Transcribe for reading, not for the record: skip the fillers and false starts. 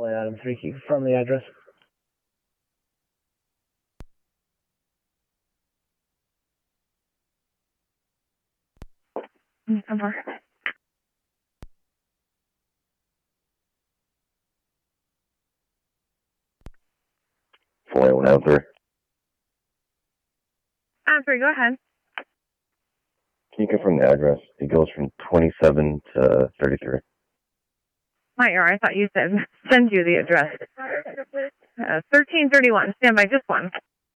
Flight Item 3, can you confirm the address? Over. Answer, go ahead. Can you confirm the address? It goes from 27 to 33. I thought you said send you the address. 1331. Stand by, just one.